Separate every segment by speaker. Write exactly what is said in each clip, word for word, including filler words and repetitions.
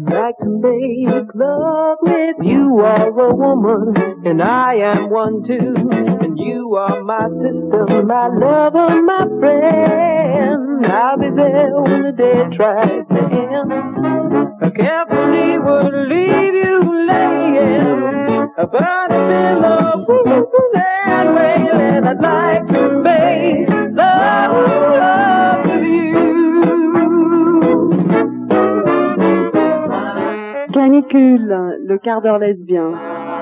Speaker 1: like to make love with you are a woman, and I am one too. And you are my sister, my lover, my friend. I'll be there when the day tries to end. I carefully would leave you laying upon a pillow and wailing. I'd like to make love with you.
Speaker 2: Canicule, le quart d'heure lesbien.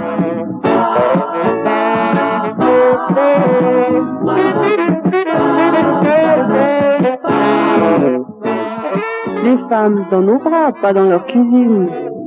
Speaker 2: Les femmes dans nos bras, pas dans leur cuisine.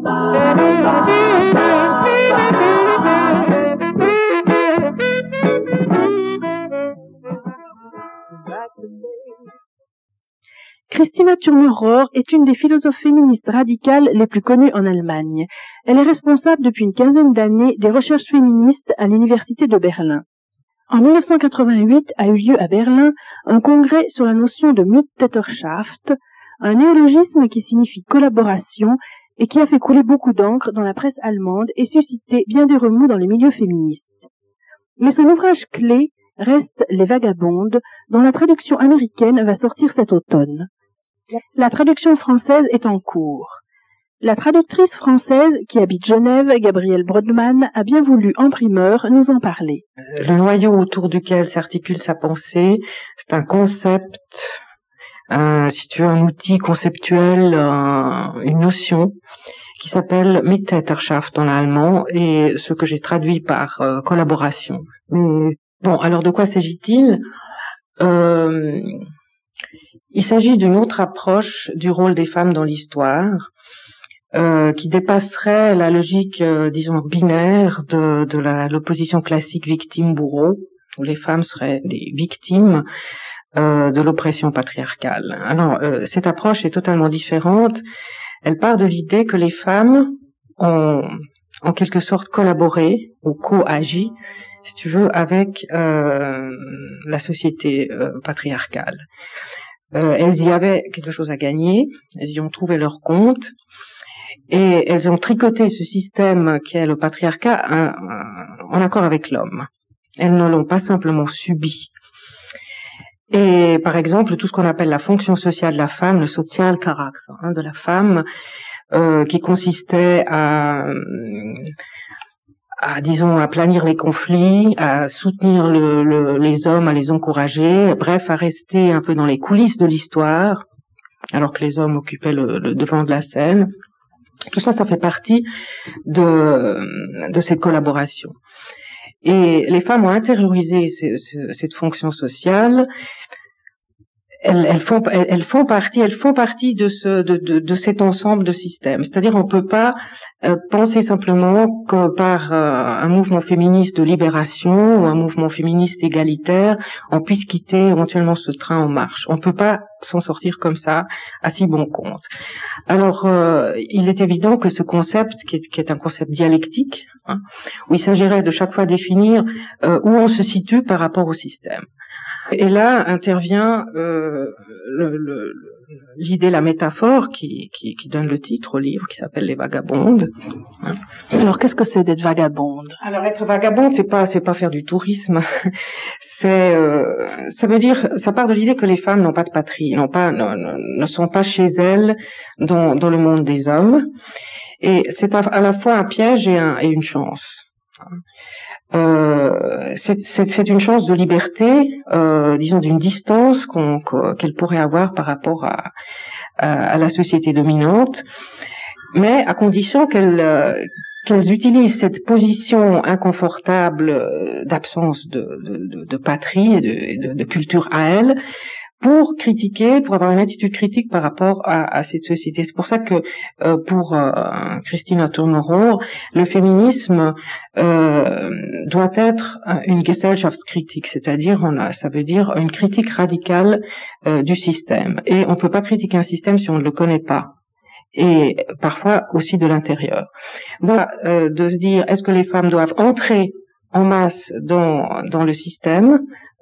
Speaker 2: Christina Thürmer-Rohr est une des philosophes féministes radicales les plus connues en Allemagne. Elle est responsable depuis une quinzaine d'années des recherches féministes à l'université de Berlin. En mille neuf cent quatre-vingt-huit a eu lieu à Berlin un congrès sur la notion de Mittäterschaft, un néologisme qui signifie collaboration et qui a fait couler beaucoup d'encre dans la presse allemande et suscité bien des remous dans les milieux féministes. Mais son ouvrage clé reste Les Vagabondes, dont la traduction américaine va sortir cet automne. La traduction française est en cours. La traductrice française qui habite Genève, Gabrielle Brodmann, a bien voulu en primeur nous en parler.
Speaker 3: Le noyau autour duquel s'articule sa pensée, c'est un concept, un, si tu veux, un outil conceptuel, un, une notion qui s'appelle Mittäterschaft en allemand et ce que j'ai traduit par euh, collaboration. Mais bon, alors de quoi s'agit-il ? euh, Il s'agit d'une autre approche du rôle des femmes dans l'histoire, euh, qui dépasserait la logique, euh, disons, binaire de, de la, l'opposition classique victime-bourreau, où les femmes seraient des victimes euh, de l'oppression patriarcale. Alors, euh, cette approche est totalement différente. Elle part de l'idée que les femmes ont, en quelque sorte, collaboré ou co-agi, si tu veux, avec euh, la société euh, patriarcale. Euh, elles y avaient quelque chose à gagner, elles y ont trouvé leur compte, et elles ont tricoté ce système qui est le patriarcat un, un, en accord avec l'homme. Elles ne l'ont pas simplement subi. Et par exemple, tout ce qu'on appelle la fonction sociale de la femme, le social character hein, de la femme, euh, qui consistait à... à, disons, à planir les conflits, à soutenir le, le, les hommes, à les encourager, bref, à rester un peu dans les coulisses de l'histoire, alors que les hommes occupaient le, le devant de la scène. Tout ça, ça fait partie de, de cette collaboration. Et les femmes ont intériorisé ce, ce, cette fonction sociale. Elles, elles, font, elles, elles font partie, elles font partie de ce, de, de, de cet ensemble de systèmes. C'est-à-dire, on peut pas euh, penser simplement que par euh, un mouvement féministe de libération ou un mouvement féministe égalitaire, on puisse quitter éventuellement ce train en marche. On peut pas s'en sortir comme ça à si bon compte. Alors, euh, il est évident que ce concept, qui est, qui est un concept dialectique, hein, où il s'agirait de chaque fois définir euh, où on se situe par rapport au système. Et là intervient euh, le, le, l'idée, la métaphore qui, qui, qui donne le titre au livre, qui s'appelle Les Vagabondes. Hein.
Speaker 2: Alors, qu'est-ce que c'est d'être vagabonde ?
Speaker 3: Alors, être vagabonde, c'est pas, c'est pas faire du tourisme. C'est, euh, ça veut dire, ça part de l'idée que les femmes n'ont pas de patrie, n'ont pas, ne, ne sont pas chez elles dans, dans le monde des hommes. Et c'est à, à la fois un piège et, un, et une chance. Euh, c'est, c'est, c'est une chance de liberté, euh, disons d'une distance qu'on, qu'elle pourrait avoir par rapport à, à, à la société dominante, mais à condition qu'elle, euh, qu'elles utilisent cette position inconfortable d'absence de, de, de patrie et de, de, de culture à elle, pour critiquer, pour avoir une attitude critique par rapport à, à cette société. C'est pour ça que euh, pour euh, Christina Thürmer-Rohr, le féminisme euh, doit être une Gesellschaftskritik, c'est-à-dire on a, ça veut dire une critique radicale euh, du système. Et on peut pas critiquer un système si on ne le connaît pas. Et parfois aussi de l'intérieur. Donc, euh, de se dire, est-ce que les femmes doivent entrer en masse dans, dans le système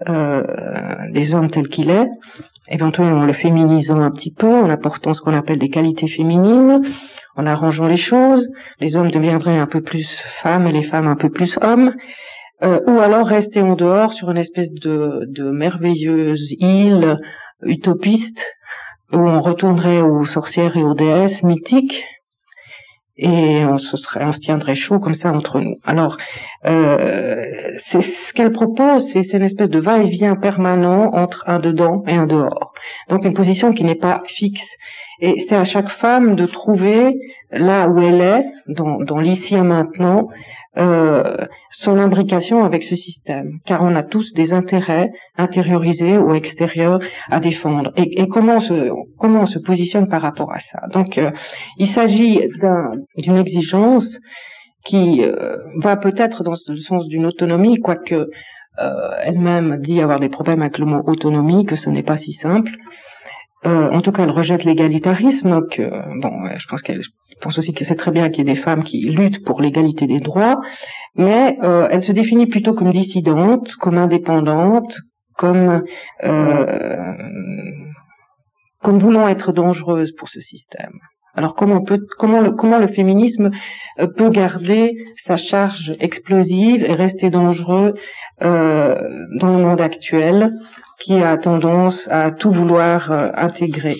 Speaker 3: euh, des hommes tel qu'il est, éventuellement en le féminisant un petit peu, en apportant ce qu'on appelle des qualités féminines, en arrangeant les choses, les hommes deviendraient un peu plus femmes et les femmes un peu plus hommes, euh, ou alors rester en dehors sur une espèce de, de merveilleuse île utopiste où on retournerait aux sorcières et aux déesses mythiques et on se serait, on se tiendrait chaud comme ça entre nous. Alors, euh, c'est ce qu'elle propose, c'est, c'est une espèce de va-et-vient permanent entre un dedans et un dehors. Donc une position qui n'est pas fixe. Et c'est à chaque femme de trouver là où elle est, dans, dans l'ici et maintenant, euh, son imbrication avec ce système. Car on a tous des intérêts intériorisés ou extérieurs à défendre. Et, et comment, on se, comment on se positionne par rapport à ça. Donc euh, il s'agit d'un, d'une exigence qui euh, va peut-être dans le sens d'une autonomie, quoique euh, elle-même dit avoir des problèmes avec le mot autonomie, que ce n'est pas si simple. Euh, en tout cas, elle rejette l'égalitarisme. Que bon, je pense qu'elle, je pense aussi que c'est très bien qu'il y ait des femmes qui luttent pour l'égalité des droits, mais euh, elle se définit plutôt comme dissidente, comme indépendante, comme euh, comme voulant être dangereuse pour ce système. Alors comment peut, comment le, comment le féminisme peut garder sa charge explosive et rester dangereux euh, dans le monde actuel, qui a tendance à tout vouloir euh, intégrer.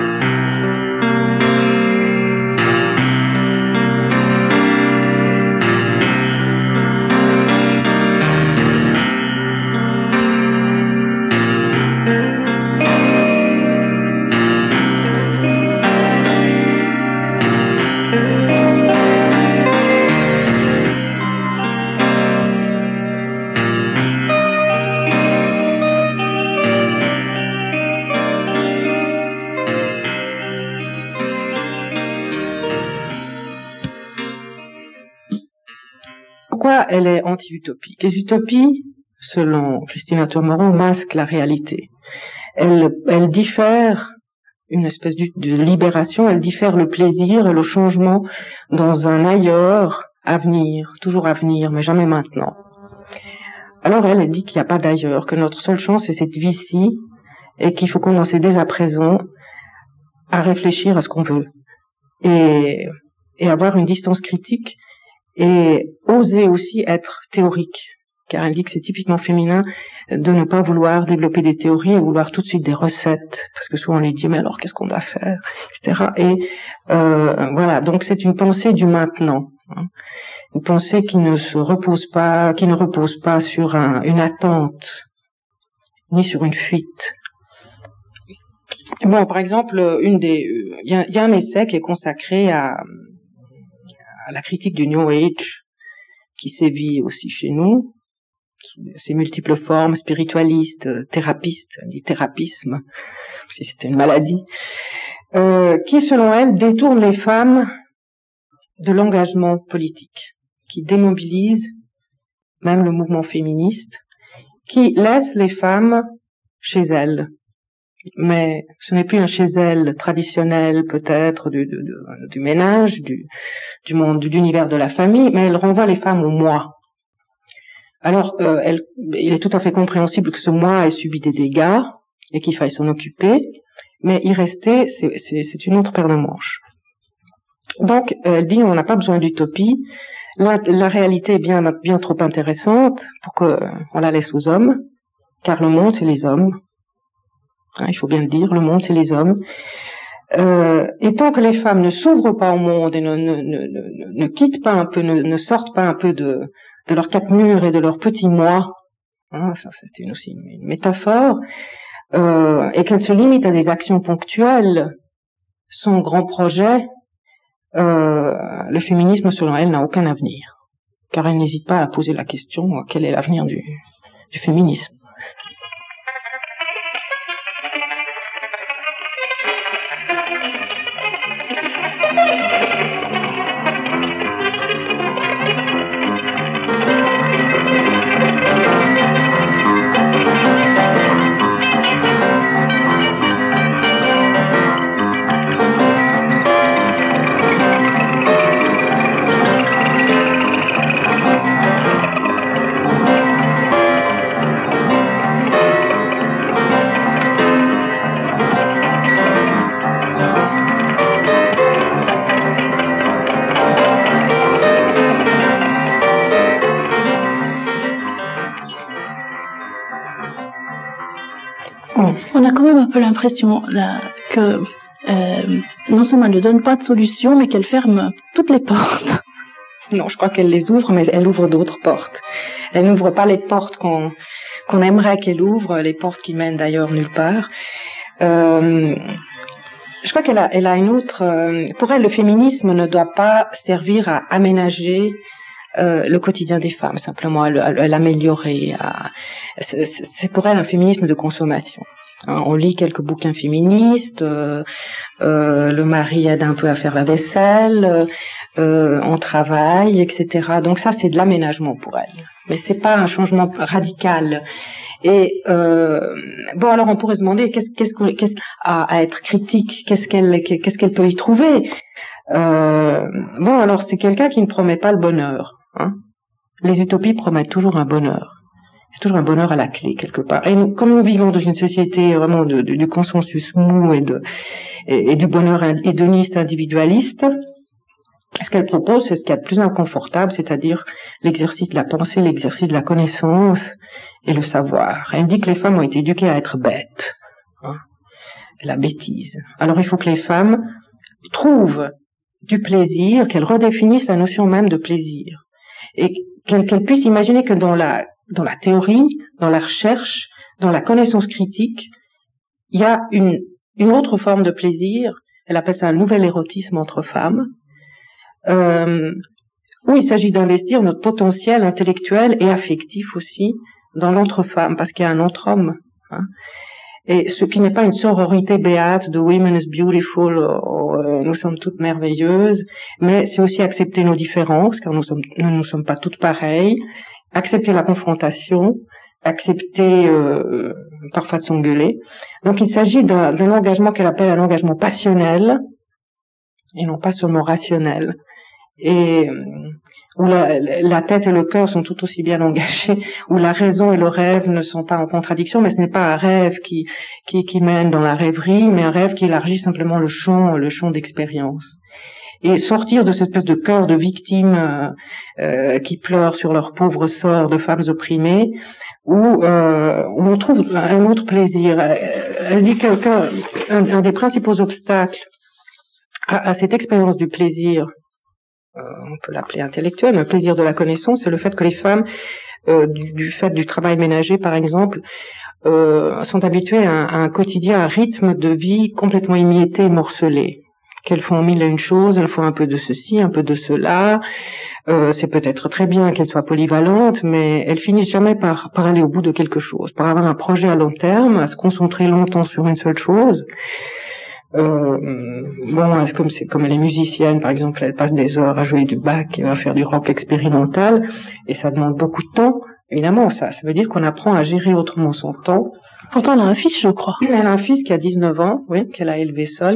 Speaker 3: Pourquoi elle est anti-utopique? Les utopies, selon Christina Turmeron, masquent la réalité. Elles, elles diffèrent une espèce de, de libération, elles diffèrent le plaisir et le changement dans un ailleurs à venir, toujours à venir, mais jamais maintenant. Alors elle, elle dit qu'il n'y a pas d'ailleurs, que notre seule chance c'est cette vie-ci, et qu'il faut commencer dès à présent à réfléchir à ce qu'on veut, et, et avoir une distance critique, et oser aussi être théorique, car elle dit que c'est typiquement féminin de ne pas vouloir développer des théories et vouloir tout de suite des recettes, parce que souvent on lui dit mais alors qu'est-ce qu'on doit faire, et cetera. Et euh, voilà, donc c'est une pensée du maintenant, hein. Une pensée qui ne se repose pas, qui ne repose pas sur un, une attente, ni sur une fuite. Bon, par exemple, une des, il y a, y a un essai qui est consacré à à la critique du New Age, qui sévit aussi chez nous, ses multiples formes, spiritualistes, thérapistes, du thérapisme, si c'était une maladie, euh, qui, selon elle, détourne les femmes de l'engagement politique, qui démobilise même le mouvement féministe, qui laisse les femmes chez elles. Mais ce n'est plus un chez elles traditionnel, peut-être, du, du, du ménage, du, du monde, de l'univers de la famille, mais elle renvoie les femmes au moi. Alors, euh, elle, il est tout à fait compréhensible que ce moi ait subi des dégâts et qu'il faille s'en occuper, mais y rester, c'est, c'est, c'est une autre paire de manches. Donc, elle dit, on n'a pas besoin d'utopie. La, la réalité est bien, bien trop intéressante pour qu'on la laisse aux hommes, car le monde, c'est les hommes. Hein, il faut bien le dire, le monde, c'est les hommes. Euh, et tant que les femmes ne s'ouvrent pas au monde et ne, ne, ne, ne, ne quittent pas un peu, ne, ne sortent pas un peu de, de leurs quatre murs et de leur petit moi, hein, ça c'est une, aussi une, une métaphore, euh, et qu'elles se limitent à des actions ponctuelles, sans grand projet, euh, le féminisme, selon elle, n'a aucun avenir. Car elle n'hésite pas à poser la question, quel est l'avenir du, du féminisme?
Speaker 2: peu l'impression là, que euh, non seulement elle ne donne pas de solution, mais qu'elle ferme toutes les portes.
Speaker 3: Non, je crois qu'elle les ouvre, mais elle ouvre d'autres portes. Elle n'ouvre pas les portes qu'on qu'on aimerait qu'elle ouvre, les portes qui mènent d'ailleurs nulle part. Euh, je crois qu'elle a, elle a une autre... Euh, pour elle, le féminisme ne doit pas servir à aménager euh, le quotidien des femmes, simplement à, à, à l'améliorer. À, c'est, c'est pour elle un féminisme de consommation. Hein, on lit quelques bouquins féministes, euh, euh, le mari aide un peu à faire la vaisselle, euh, on travaille, et cetera. Donc ça, c'est de l'aménagement pour elle. Mais c'est pas un changement radical. Et euh, bon, alors on pourrait se demander qu'est-ce, qu'est-ce, qu'on, qu'est-ce à, à être critique, qu'est-ce qu'elle, qu'est-ce qu'elle peut y trouver. Euh, bon, alors c'est quelqu'un qui ne promet pas le bonheur. Hein. Les utopies promettent toujours un bonheur. Il y a toujours un bonheur à la clé quelque part. Et nous, comme nous vivons dans une société vraiment de, de, du consensus mou et de et, et du bonheur hédoniste individualiste, ce qu'elle propose, c'est ce qu'il y a de plus inconfortable, c'est-à-dire l'exercice de la pensée, l'exercice de la connaissance et le savoir. Elle dit que les femmes ont été éduquées à être bêtes, hein, la bêtise. Alors il faut que les femmes trouvent du plaisir, qu'elles redéfinissent la notion même de plaisir, et qu'elles, qu'elles puissent imaginer que dans la dans la théorie, dans la recherche, dans la connaissance critique, il y a une une autre forme de plaisir. Elle appelle ça un nouvel érotisme entre femmes. Euh, où il s'agit d'investir notre potentiel intellectuel et affectif aussi dans l'entre-femme, parce qu'il y a un entre-homme. Hein. Et ce qui n'est pas une sororité béate de women is beautiful, ou, euh, nous sommes toutes merveilleuses, mais c'est aussi accepter nos différences, car nous sommes, nous ne sommes pas toutes pareilles, accepter la confrontation, accepter euh, parfois de s'engueuler. Donc il s'agit d'un, d'un engagement qu'elle appelle un engagement passionnel, et non pas seulement rationnel. Et où la, la tête et le cœur sont tout aussi bien engagés, où la raison et le rêve ne sont pas en contradiction, mais ce n'est pas un rêve qui, qui, qui mène dans la rêverie, mais un rêve qui élargit simplement le champ, le champ d'expérience. Et sortir de cette espèce de cœur de victimes euh, euh, qui pleurent sur leur pauvre sort de femmes opprimées, où, euh, où on trouve un autre plaisir. Elle dit que, que un, un des principaux obstacles à, à cette expérience du plaisir, Euh, on peut l'appeler intellectuel, mais le plaisir de la connaissance, c'est le fait que les femmes, euh, du, du fait du travail ménager par exemple, euh, sont habituées à un, à un quotidien, à un rythme de vie complètement émietté, morcelé. Qu'elles font mille et une choses, elles font un peu de ceci, un peu de cela. Euh, c'est peut-être très bien qu'elles soient polyvalentes, mais elles finissent jamais par, par aller au bout de quelque chose, par avoir un projet à long terme, à se concentrer longtemps sur une seule chose. Euh, bon, comme c'est, comme elle est musicienne, par exemple, elle passe des heures à jouer du Bach et à faire du rock expérimental, et ça demande beaucoup de temps. Évidemment, ça, ça veut dire qu'on apprend à gérer autrement son temps.
Speaker 2: Pourtant, elle a un fils, je crois.
Speaker 3: Elle a un fils qui a dix-neuf ans, oui, qu'elle a élevé seule.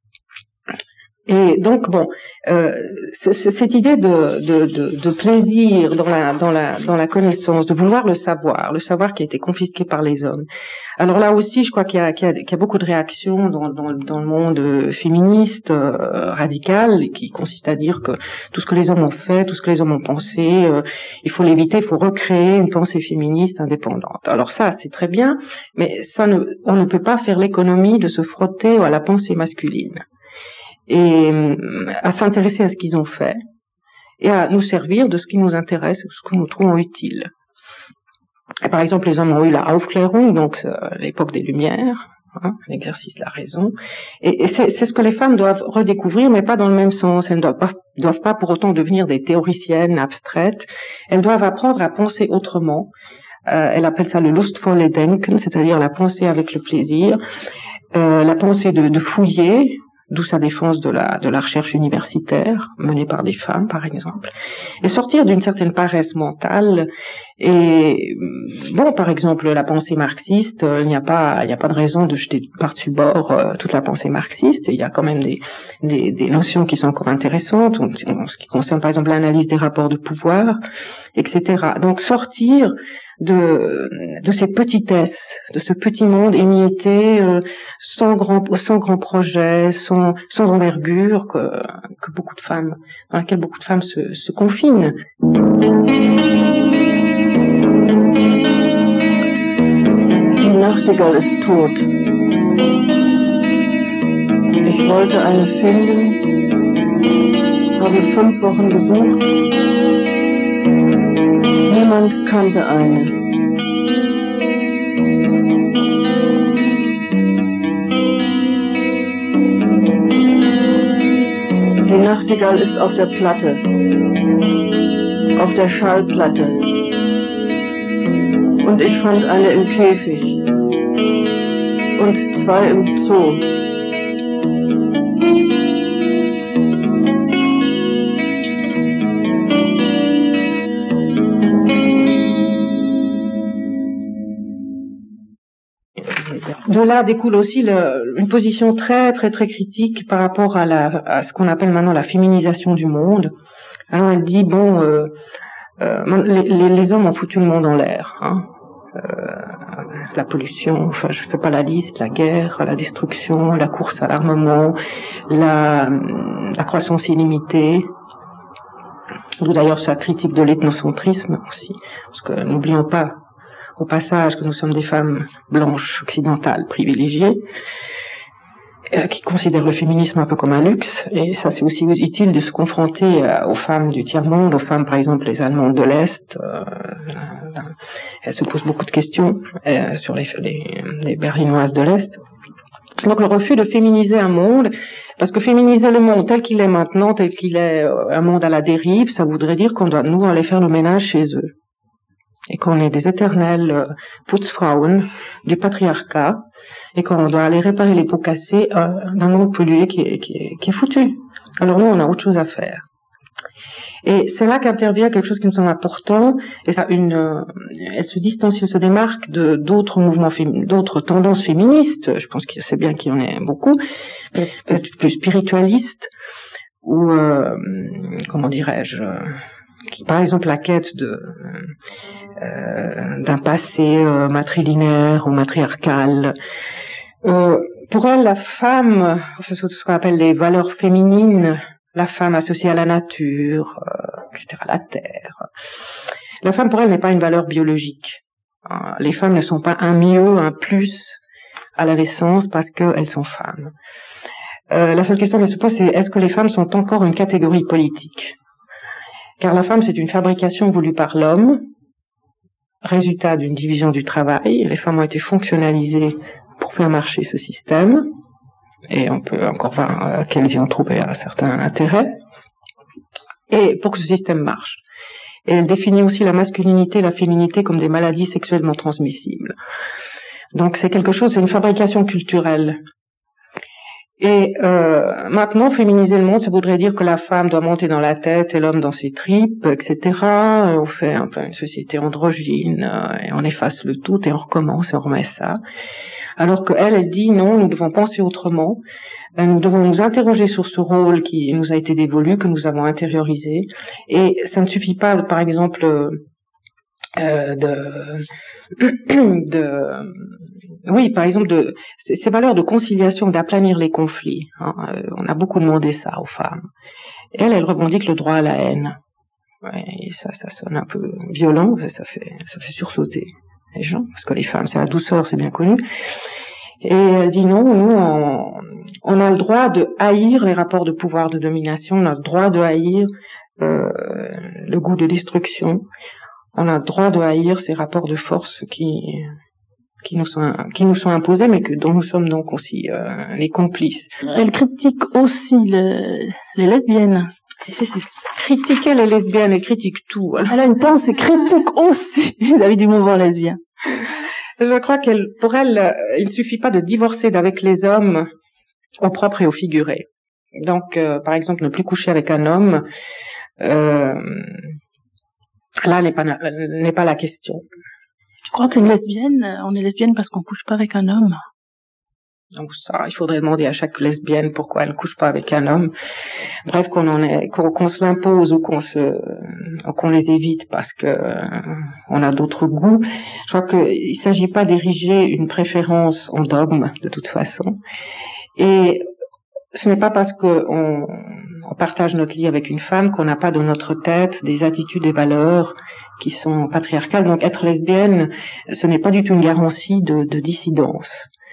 Speaker 3: Et donc, bon, euh, ce, ce, cette idée de, de, de, de plaisir dans la, dans, la, dans la connaissance, de vouloir le savoir, le savoir qui a été confisqué par les hommes. Alors là aussi, je crois qu'il y a, qu'il y a, qu'il y a beaucoup de réactions dans, dans, dans le monde féministe euh, radical, qui consiste à dire que tout ce que les hommes ont fait, tout ce que les hommes ont pensé, euh, il faut l'éviter, il faut recréer une pensée féministe indépendante. Alors ça, c'est très bien, mais ça ne, on ne peut pas faire l'économie de se frotter à la pensée masculine. Et à s'intéresser à ce qu'ils ont fait, et à nous servir de ce qui nous intéresse, ce que nous trouvons utile. Et par exemple, les hommes ont eu la Aufklärung, donc euh, l'époque des Lumières, hein, l'exercice de la raison, et, et c'est, c'est ce que les femmes doivent redécouvrir, mais pas dans le même sens. Elles ne doivent pas, doivent pas pour autant devenir des théoriciennes abstraites, elles doivent apprendre à penser autrement. Euh, elle appelle ça le lustvolle Denken, c'est-à-dire la pensée avec le plaisir, euh, la pensée de, de fouiller, d'où sa défense de la, de la recherche universitaire, menée par des femmes, par exemple, et sortir d'une certaine paresse mentale. Et bon, par exemple, la pensée marxiste, il n'y a pas, il n'y a pas de raison de jeter par-dessus bord euh, toute la pensée marxiste. Il y a quand même des, des, des notions qui sont encore intéressantes, en ce qui concerne, par exemple, l'analyse des rapports de pouvoir, et cetera. Donc, sortir de, de cette petitesse, de ce petit monde émietté, euh, sans grand, sans grand projet, sans, sans envergure, que, que beaucoup de femmes, dans laquelle beaucoup de femmes se, se confinent.
Speaker 1: Die Nachtigall ist tot.
Speaker 2: wollte eine finden, habe fünf Wochen gesucht. Niemand kannte eine. Die Nachtigall ist auf der Platte, auf der Schallplatte. Und ich fand eine im Käfig und zwei im Zoo.
Speaker 3: De là découle aussi le, une position très très très critique par rapport à, la, à ce qu'on appelle maintenant la féminisation du monde. Alors elle dit bon, euh, euh, les, les, les hommes ont foutu le monde en l'air, hein. Euh, la pollution, enfin je fais pas la liste, la guerre, la destruction, la course à l'armement, la, la croissance illimitée. D'où d'ailleurs sa critique de l'ethnocentrisme aussi, parce que n'oublions pas au passage que nous sommes des femmes blanches occidentales privilégiées euh, qui considèrent le féminisme un peu comme un luxe, et ça c'est aussi utile de se confronter euh, aux femmes du tiers-monde, aux femmes par exemple les Allemandes de l'Est. Euh, elles se posent beaucoup de questions euh, sur les, les, les Berlinoises de l'Est. Donc le refus de féminiser un monde, parce que féminiser le monde tel qu'il est maintenant, tel qu'il est euh, un monde à la dérive, ça voudrait dire qu'on doit nous aller faire le ménage chez eux. Et qu'on est des éternelles euh, Putzfrauen du patriarcat, et qu'on doit aller réparer les pots cassés euh, d'un monde pollué qui est, qui, est, qui est foutu. Alors nous, on a autre chose à faire. Et c'est là qu'intervient quelque chose qui me semble important, et ça, une, euh, elle se distancie, elle se démarque de d'autres mouvements, d'autres tendances féministes. Je pense que c'est bien qu'il y en ait beaucoup, peut-être plus spiritualistes, ou euh, comment dirais-je, euh, qui, par exemple, la quête de euh, d'un passé euh, matrilinéaire ou matriarcal. Euh, pour elle, la femme, c'est ce qu'on appelle les valeurs féminines, la femme associée à la nature, euh, et cetera, la terre. La femme, pour elle, n'est pas une valeur biologique. Euh, les femmes ne sont pas un mieux, un plus à la naissance parce qu'elles sont femmes. Euh, la seule question qu'elle se pose, c'est est-ce que les femmes sont encore une catégorie politique ? Car la femme, c'est une fabrication voulue par l'homme, résultat d'une division du travail. Les femmes ont été fonctionnalisées pour faire marcher ce système, et on peut encore voir qu'elles y ont trouvé un certain intérêt, et pour que ce système marche. Et elle définit aussi la masculinité et la féminité comme des maladies sexuellement transmissibles. Donc c'est quelque chose, c'est une fabrication culturelle. Et euh, maintenant, féminiser le monde, ça voudrait dire que la femme doit monter dans la tête et l'homme dans ses tripes, et cetera. On fait un peu une société androgyne, euh, et on efface le tout et on recommence et on remet ça. Alors qu'elle, elle dit non, nous devons penser autrement. Nous devons nous interroger sur ce rôle qui nous a été dévolu, que nous avons intériorisé. Et ça ne suffit pas, par exemple, euh, de... de oui, par exemple, de ces valeurs de conciliation, d'aplanir les conflits. Hein, euh, on a beaucoup demandé ça aux femmes. Et elle, elle revendique le droit à la haine. Ouais, et ça, ça sonne un peu violent, ça fait, ça fait sursauter les gens, parce que les femmes, c'est la douceur, c'est bien connu. Et elle dit non, nous, on, on a le droit de haïr les rapports de pouvoir, de domination, on a le droit de haïr euh, le goût de destruction, on a le droit de haïr ces rapports de force qui qui nous sont qui nous sont imposés, mais que dont nous sommes donc aussi euh, les complices.
Speaker 2: Elle critique aussi le, les lesbiennes.
Speaker 3: Critiquer les lesbiennes, elle critique tout.
Speaker 2: Alors. Elle a une pensée critique aussi vis-à-vis du mouvement lesbien.
Speaker 3: Je crois qu'elle, pour elle, il ne suffit pas de divorcer d'avec les hommes au propre et au figuré. Donc, euh, par exemple, ne plus coucher avec un homme, euh, là n'est pas n'est pas la question.
Speaker 2: Tu crois qu'une lesbienne, on est lesbienne parce qu'on couche pas avec un homme?
Speaker 3: Donc ça, il faudrait demander à chaque lesbienne pourquoi elle ne couche pas avec un homme. Bref, qu'on en est, qu'on, qu'on se l'impose ou qu'on se, qu'on les évite parce que euh, on a d'autres goûts. Je crois qu'il ne s'agit pas d'ériger une préférence en dogme de toute façon. Et ce n'est pas parce qu'on on partage notre lit avec une femme qu'on n'a pas dans notre tête des attitudes et valeurs qui sont patriarcales. Donc être lesbienne, ce n'est pas du tout une garantie de, de dissidence.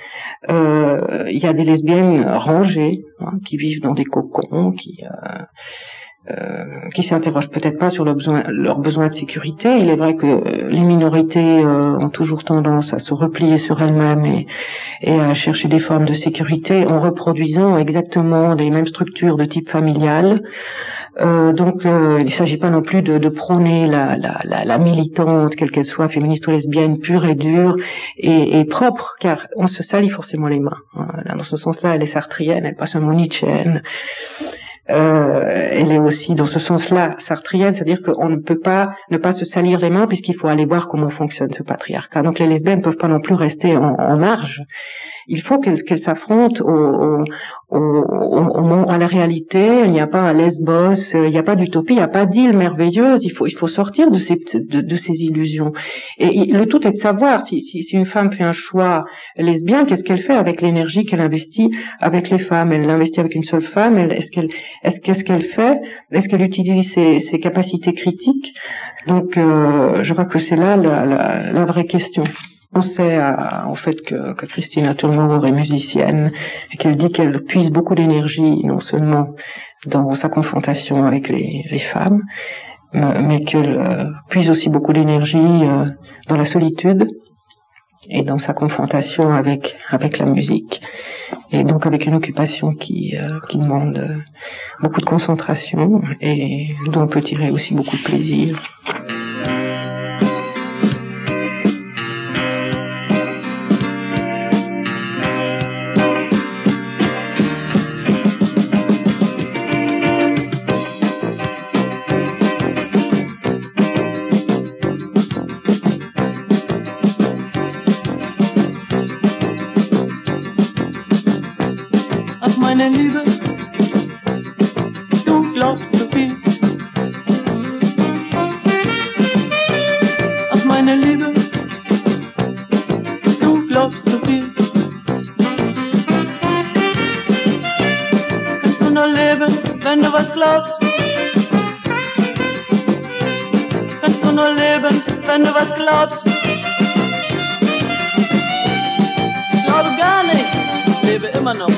Speaker 3: Euh, il y a des lesbiennes rangées, hein, qui vivent dans des cocons, qui euh, euh, qui s'interrogent peut-être pas sur leurs besoins, leurs besoins de sécurité. Il est vrai que les minorités euh, ont toujours tendance à se replier sur elles-mêmes et, et à chercher des formes de sécurité en reproduisant exactement les mêmes structures de type familial. Euh, donc, euh, il ne s'agit pas non plus de, de prôner la, la, la, la militante, quelle qu'elle soit, féministe ou lesbienne, pure et dure et, et propre, car on se salit forcément les mains. Hein. Dans ce sens-là, elle est sartrienne, elle n'est pas seulement nietzschéenne. Euh, elle est aussi dans ce sens-là sartrienne, c'est-à-dire qu'on ne peut pas ne pas se salir les mains puisqu'il faut aller voir comment fonctionne ce patriarcat. Donc les lesbiennes ne peuvent pas non plus rester en, en marge. Il faut qu'elles qu'elles s'affrontent au, au, au, au, à la réalité. Il n'y a pas un Lesbos, il n'y a pas d'utopie, il n'y a pas d'île merveilleuse. Il faut, il faut sortir de ces, de, de ces illusions. Et, et le tout est de savoir si, si, si une femme fait un choix lesbien, qu'est-ce qu'elle fait avec l'énergie qu'elle investit avec les femmes. Elle l'investit avec une seule femme. Elle, est-ce qu'elle, est-ce qu'est-ce qu'elle fait? Est-ce qu'elle utilise ses, ses capacités critiques? Donc, euh, je crois que c'est là la, la, la vraie question. On sait à, au fait que, que Christina Turner est musicienne et qu'elle dit qu'elle puise beaucoup d'énergie, non seulement dans sa confrontation avec les, les femmes, mais qu'elle euh, puise aussi beaucoup d'énergie euh, dans la solitude et dans sa confrontation avec avec la musique, et donc avec une occupation qui euh, qui demande euh, beaucoup de concentration et dont on peut tirer aussi beaucoup de plaisir.
Speaker 1: Meine Liebe, du glaubst zu viel. Ach meine Liebe, du glaubst zu viel. Kannst du nur leben, wenn du was glaubst? Kannst du nur leben, wenn du was glaubst? Ich glaube gar nicht, ich lebe immer noch.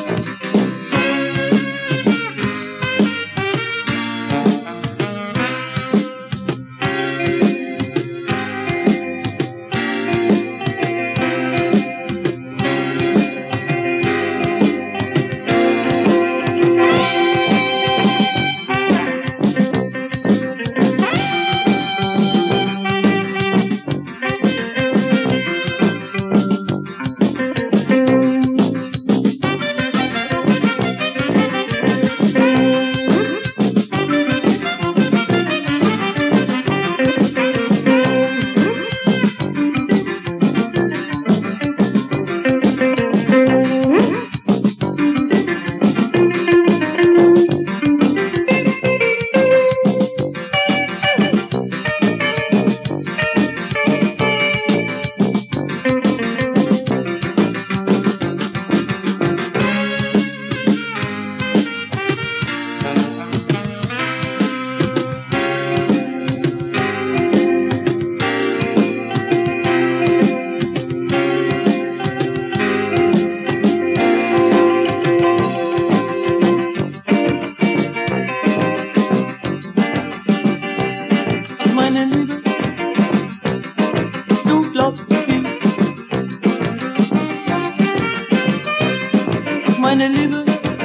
Speaker 1: Meine Liebe,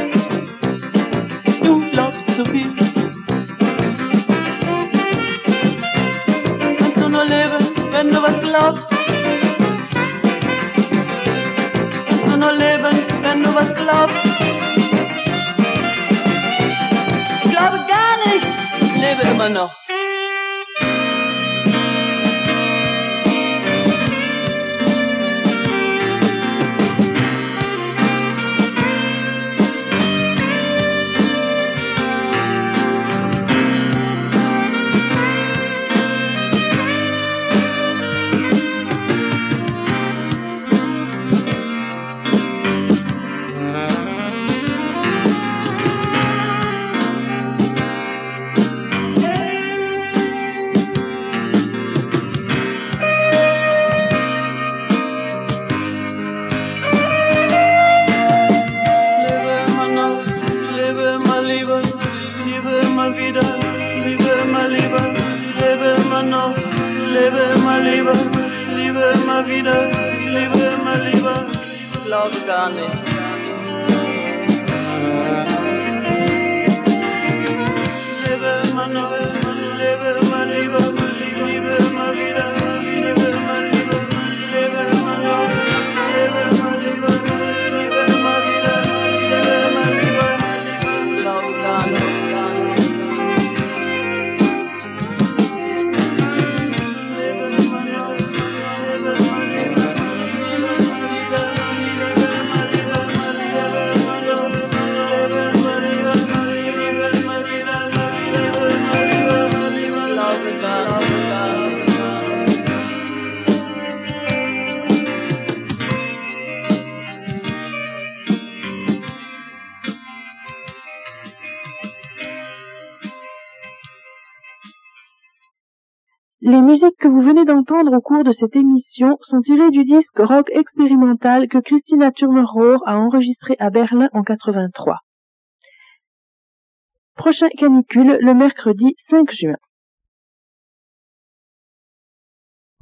Speaker 1: du glaubst zu viel. Kannst du nur leben, wenn du was glaubst? Kannst du nur leben, wenn du was glaubst? Ich glaube gar nichts, ich lebe immer noch. vida, liebe ma lieber, lebe ma noch, lebe ma lieber, liebe ma wieder, liebe ma lieber, glaube gar nicht. Lebe ma noch, lebe ma lieber, liebe ma wieder, liebe ma lieber, lebe ma noch, lebe ma lieber, liebe ma wieder, lebe ma lieber, glaube gar nicht.
Speaker 2: Les musiques que vous venez d'entendre au cours de cette émission sont tirées du disque rock expérimental que Christina Thürmer-Rohr a enregistré à Berlin en quatre-vingt-trois. Prochain canicule le mercredi cinq juin.